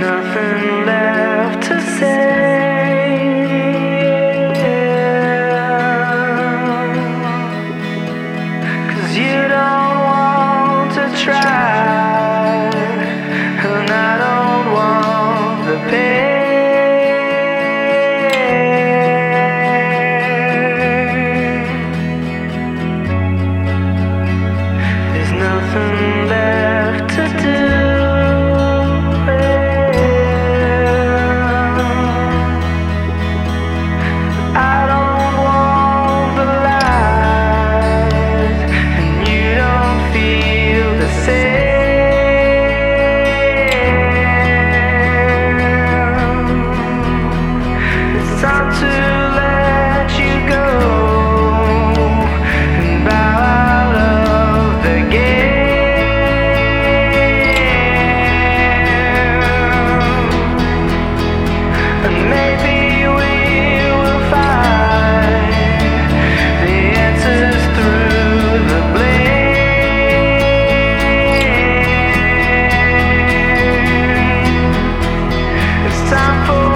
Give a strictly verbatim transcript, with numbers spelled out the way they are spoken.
nothing left to say. 'Cause you don't want to try, and I don't want the pain. There's nothing left to do. Time to let you go and bow out of the game. And maybe we will find the answers through the blame. It's time for